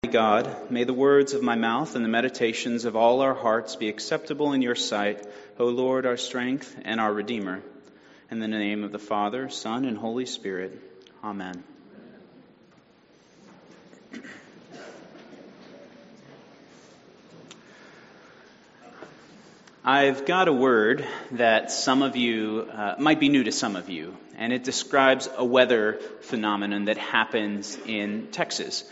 God, may the words of my mouth and the meditations of all our hearts be acceptable in your sight, O Lord, our strength and our Redeemer. In the name of the Father, Son, and Holy Spirit. Amen. I've got a word that some of you might be new to some of you, and it describes a weather phenomenon that happens in Texas.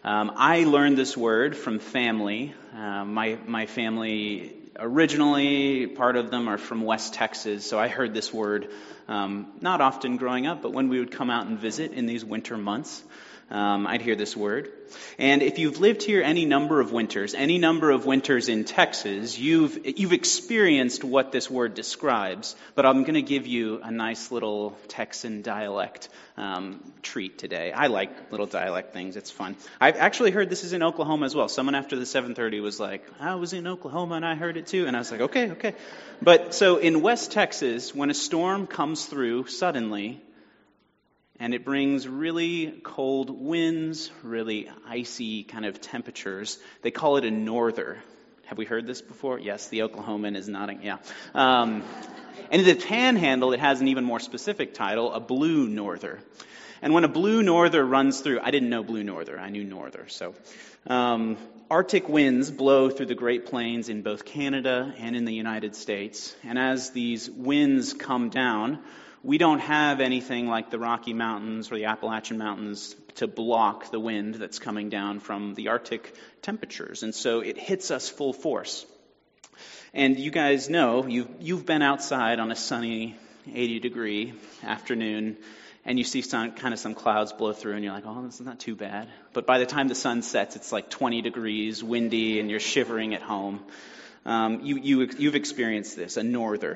I learned this word from family. My family originally, part of them are from West Texas, so I heard this word not often growing up, but when we would come out and visit in these winter months, I'd hear this word. And if you've lived here any number of winters in Texas, you've experienced what this word describes. But I'm going to give you a nice little Texan dialect treat today. I like little dialect things. It's fun. I've actually heard this is in Oklahoma as well. Someone after the 7:30 was like, I was in Oklahoma and I heard it too. And I was like, okay. But so in West Texas, when a storm comes through suddenly, and it brings really cold winds, really icy kind of temperatures, they call it a norther. Have we heard this before? Yes, the Oklahoman is nodding, yeah. And in the Panhandle, it has an even more specific title, a blue norther. And when a blue norther runs through, I didn't know blue norther, I knew norther. So Arctic winds blow through the Great Plains in both Canada and in the United States. And as these winds come down, we don't have anything like the Rocky Mountains or the Appalachian Mountains to block the wind that's coming down from the Arctic temperatures. And so it hits us full force. And you guys know, you've been outside on a sunny 80-degree afternoon, and you see some clouds blow through, and you're like, oh, this is not too bad. But by the time the sun sets, it's like 20 degrees, windy, and you're shivering at home. You've experienced this, a norther.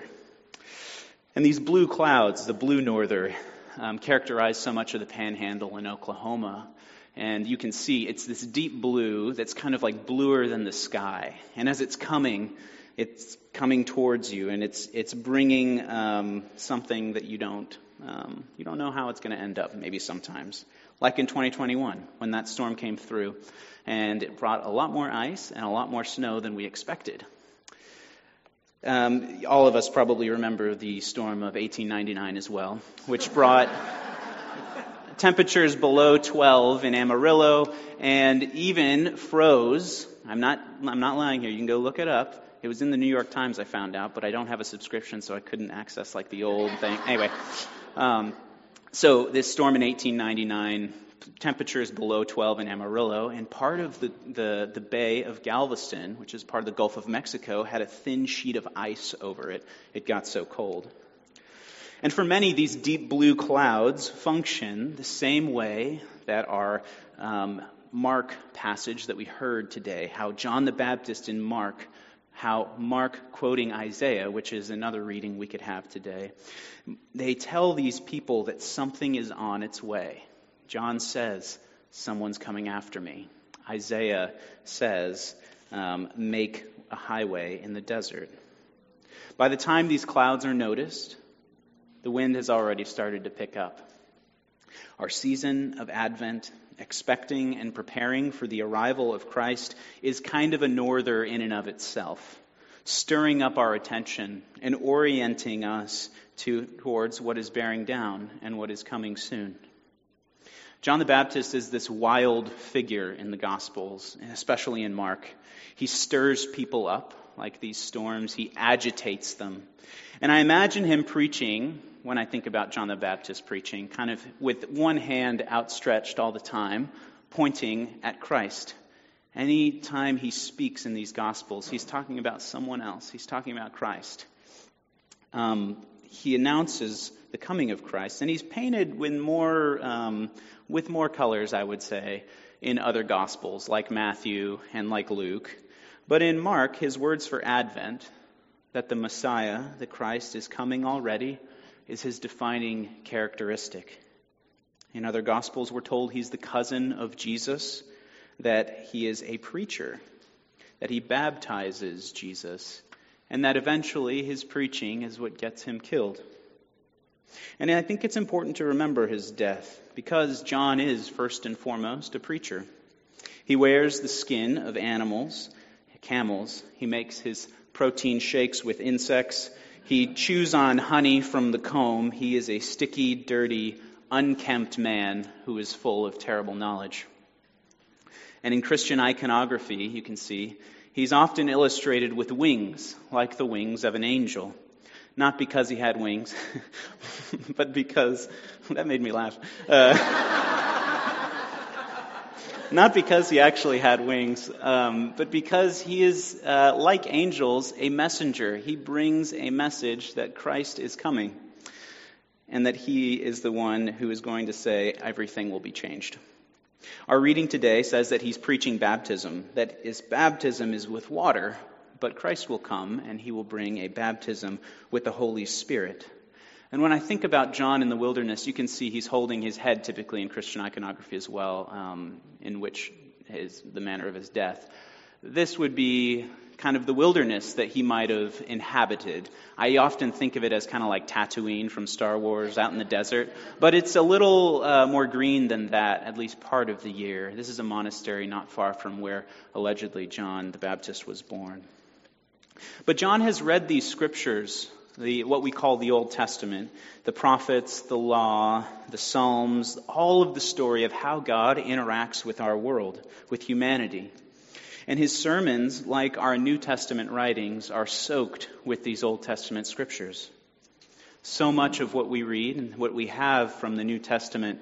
And these blue clouds, the blue norther, characterize so much of the Panhandle in Oklahoma. And you can see it's this deep blue that's kind of like bluer than the sky. And as it's coming towards you, and it's bringing something that you don't know how it's going to end up. Maybe sometimes, like in 2021, when that storm came through, and it brought a lot more ice and a lot more snow than we expected. All of us probably remember the storm of 1899 as well, which brought temperatures below 12 in Amarillo and even froze. I'm not lying here. You can go look it up. It was in the New York Times, I found out, but I don't have a subscription, so I couldn't access like the old thing. Anyway, so this storm in 1899, temperatures below 12 in Amarillo, and part of the Bay of Galveston, which is part of the Gulf of Mexico, had a thin sheet of ice over it. It got so cold. And for many, these deep blue clouds function the same way that our Mark passage that we heard today, how John the Baptist in Mark, how Mark quoting Isaiah, which is another reading we could have today, they tell these people that something is on its way. John says, someone's coming after me. Isaiah says, make a highway in the desert. By the time these clouds are noticed, the wind has already started to pick up. Our season of Advent, expecting and preparing for the arrival of Christ, is kind of a norther in and of itself, stirring up our attention and orienting us towards what is bearing down and what is coming soon. John the Baptist is this wild figure in the Gospels, and especially in Mark. He stirs people up like these storms. He agitates them. And I imagine him preaching, when I think about John the Baptist preaching, kind of with one hand outstretched all the time, pointing at Christ. Any time he speaks in these Gospels, he's talking about someone else. He's talking about Christ. He announces the coming of Christ, and he's painted with more colors, I would say, in other Gospels, like Matthew and like Luke. But in Mark, his words for Advent, that the Messiah, the Christ, is coming already, is his defining characteristic. In other Gospels, we're told he's the cousin of Jesus, that he is a preacher, that he baptizes Jesus, and that eventually his preaching is what gets him killed. And I think it's important to remember his death, because John is first and foremost a preacher. He wears the skin of animals, camels. He makes his protein shakes with insects. He chews on honey from the comb. He is a sticky, dirty, unkempt man who is full of terrible knowledge. And in Christian iconography, you can see, he's often illustrated with wings, like the wings of an angel. Not because he had wings, but because, that made me laugh. Not because he actually had wings, but because he is, like angels, a messenger. He brings a message that Christ is coming, and that he is the one who is going to say everything will be changed. Our reading today says that he's preaching baptism, that his baptism is with water, but Christ will come and he will bring a baptism with the Holy Spirit. And when I think about John in the wilderness, you can see he's holding his head typically in Christian iconography as well, in which is the manner of his death. This would be kind of the wilderness that he might have inhabited. I often think of it as kind of like Tatooine from Star Wars, out in the desert. But it's a little more green than that, at least part of the year. This is a monastery not far from where allegedly John the Baptist was born. But John has read these scriptures, what we call the Old Testament, the prophets, the law, the Psalms, all of the story of how God interacts with our world, with humanity. And his sermons, like our New Testament writings, are soaked with these Old Testament scriptures. So much of what we read and what we have from the New Testament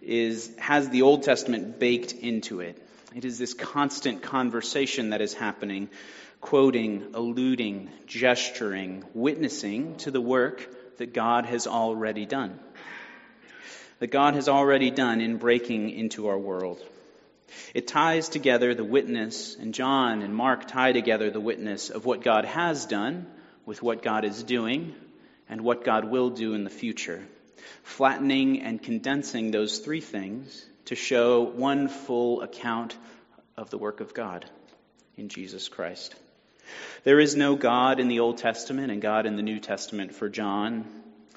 has the Old Testament baked into it. It is this constant conversation that is happening, quoting, alluding, gesturing, witnessing to the work that God has already done. That God has already done in breaking into our world. It ties together the witness, and John and Mark tie together the witness of what God has done with what God is doing and what God will do in the future, flattening and condensing those three things to show one full account of the work of God in Jesus Christ. There is no God in the Old Testament and God in the New Testament for John.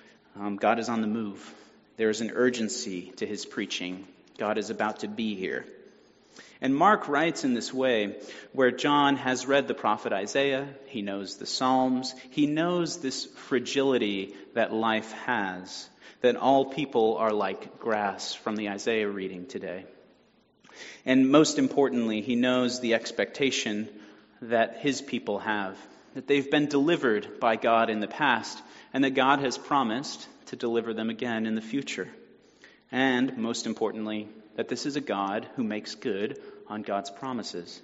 God is on the move. There is an urgency to his preaching. God is about to be here. And Mark writes in this way, where John has read the prophet Isaiah, he knows the Psalms, he knows this fragility that life has, that all people are like grass from the Isaiah reading today. And most importantly, he knows the expectation that his people have, that they've been delivered by God in the past, and that God has promised to deliver them again in the future. And most importantly, that this is a God who makes good on God's promises.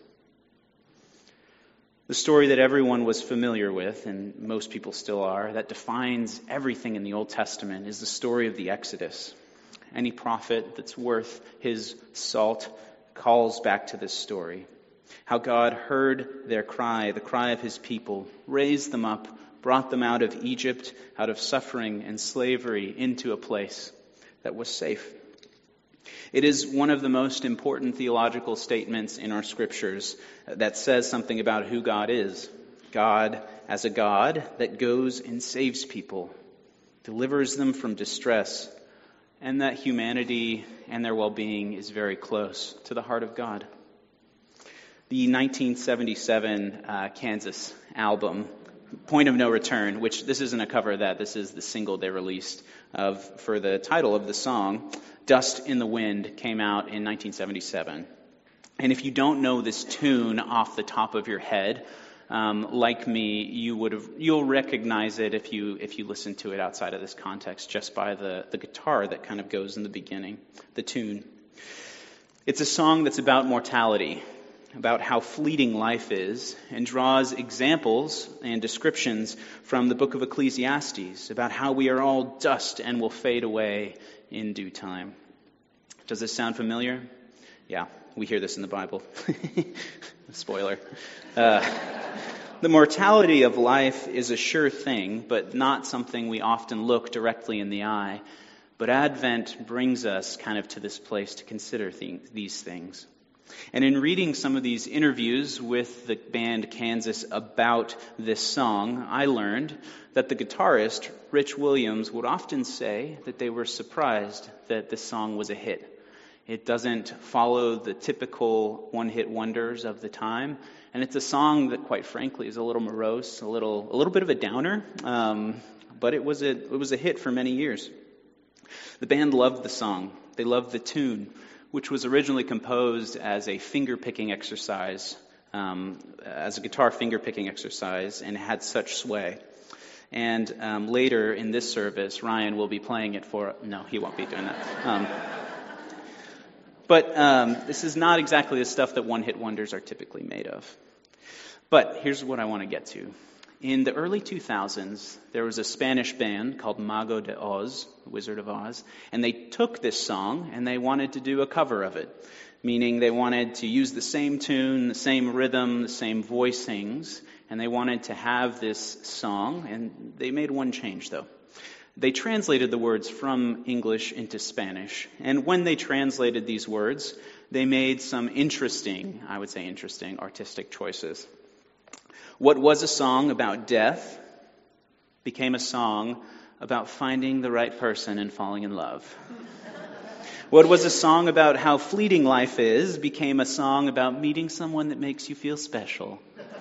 The story that everyone was familiar with, and most people still are, that defines everything in the Old Testament is the story of the Exodus. Any prophet that's worth his salt calls back to this story. How God heard their cry, the cry of his people, raised them up, brought them out of Egypt, out of suffering and slavery, into a place that was safe. It is one of the most important theological statements in our scriptures that says something about who God is. God as a God that goes and saves people, delivers them from distress, and that humanity and their well-being is very close to the heart of God. The 1977 Kansas album, Point of No Return, which this isn't a cover of that, this is the single they released for the title of the song, Dust in the Wind, came out in 1977. And if you don't know this tune off the top of your head, like me, you'll recognize it if you listen to it outside of this context, just by the guitar that kind of goes in the beginning, the tune. It's a song that's about mortality, about how fleeting life is, and draws examples and descriptions from the book of Ecclesiastes about how we are all dust and will fade away in due time. Does this sound familiar? Yeah, we hear this in the Bible. Spoiler. The mortality of life is a sure thing, but not something we often look directly in the eye. But Advent brings us kind of to this place to consider these things. And in reading some of these interviews with the band Kansas about this song, I learned that the guitarist, Rich Williams, would often say that they were surprised that this song was a hit. It doesn't follow the typical one-hit wonders of the time. And it's a song that, quite frankly, is a little morose, a little bit of a downer. But it was a hit for many years. The band loved the song. They loved the tune, which was originally composed as a finger-picking exercise, as a guitar finger-picking exercise, and had such sway. And later in this service, Ryan will be playing it for... No, he won't be doing that. But this is not exactly the stuff that one-hit wonders are typically made of. But here's what I want to get to. In the early 2000s, there was a Spanish band called Mago de Oz, Wizard of Oz, and they took this song and they wanted to do a cover of it, meaning they wanted to use the same tune, the same rhythm, the same voicings, and they wanted to have this song, and they made one change, though. They translated the words from English into Spanish, and when they translated these words, they made some interesting artistic choices. What was a song about death became a song about finding the right person and falling in love. What was a song about how fleeting life is became a song about meeting someone that makes you feel special.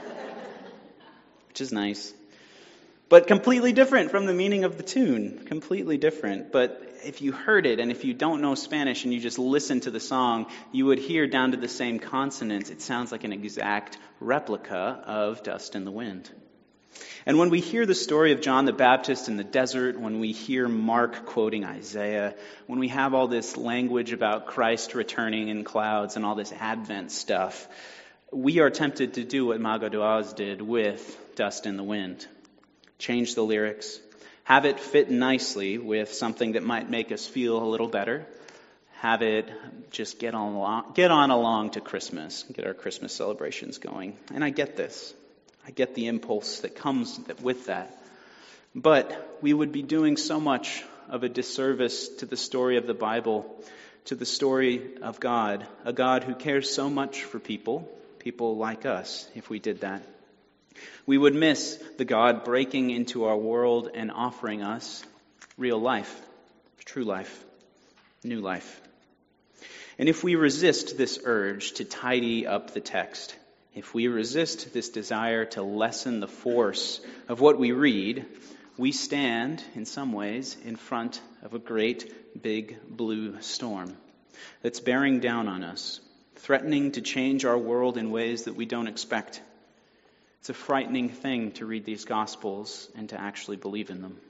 Which is nice. But completely different from the meaning of the tune. Completely different. But if you heard it, and if you don't know Spanish and you just listen to the song, you would hear down to the same consonants. It sounds like an exact replica of Dust in the Wind. And when we hear the story of John the Baptist in the desert, when we hear Mark quoting Isaiah, when we have all this language about Christ returning in clouds and all this Advent stuff, we are tempted to do what Mago de Oz did with Dust in the Wind. Change the lyrics, have it fit nicely with something that might make us feel a little better, have it just get on along to Christmas, get our Christmas celebrations going. And I get this. I get the impulse that comes with that. But we would be doing so much of a disservice to the story of the Bible, to the story of God, a God who cares so much for people like us, if we did that. We would miss the God breaking into our world and offering us real life, true life, new life. And if we resist this urge to tidy up the text, if we resist this desire to lessen the force of what we read, we stand, in some ways, in front of a great big blue storm that's bearing down on us, threatening to change our world in ways that we don't expect. It's a frightening thing to read these Gospels and to actually believe in them.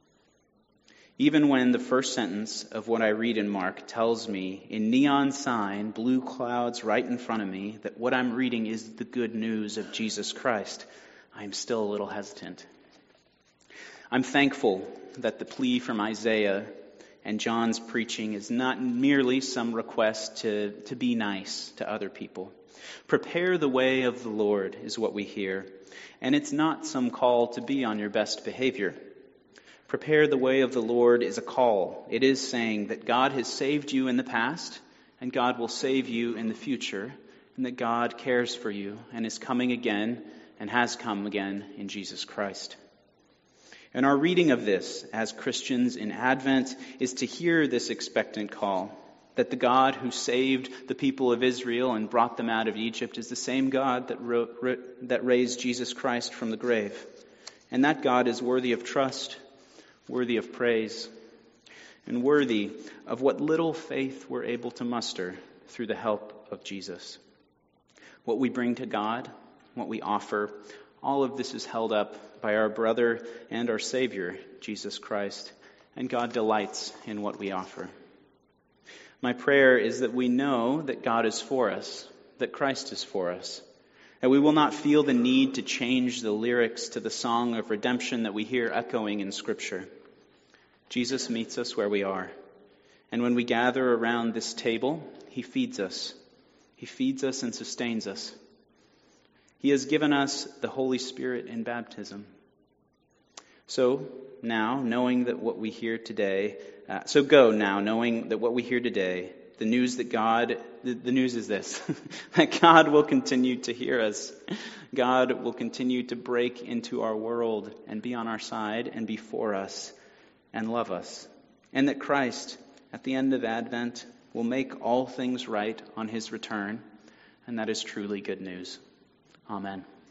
Even when the first sentence of what I read in Mark tells me in neon sign, blue clouds right in front of me, that what I'm reading is the good news of Jesus Christ, I'm still a little hesitant. I'm thankful that the plea from Isaiah and John's preaching is not merely some request to be nice to other people. Prepare the way of the Lord is what we hear. And it's not some call to be on your best behavior. Prepare the way of the Lord is a call. It is saying that God has saved you in the past, and God will save you in the future, and that God cares for you and is coming again and has come again in Jesus Christ. And our reading of this as Christians in Advent is to hear this expectant call, that the God who saved the people of Israel and brought them out of Egypt is the same God that raised Jesus Christ from the grave. And that God is worthy of trust, worthy of praise, and worthy of what little faith we're able to muster through the help of Jesus. What we bring to God, what we offer, all of this is held up by our brother and our Savior, Jesus Christ, and God delights in what we offer. My prayer is that we know that God is for us, that Christ is for us, that we will not feel the need to change the lyrics to the song of redemption that we hear echoing in Scripture. Jesus meets us where we are, and when we gather around this table, He feeds us. He feeds us and sustains us. He has given us the Holy Spirit in baptism. So now, knowing that what we hear today, knowing that what we hear today, the news is this, that God will continue to hear us. God will continue to break into our world and be on our side and be for us and love us. And that Christ, at the end of Advent, will make all things right on his return, and that is truly good news. Amen.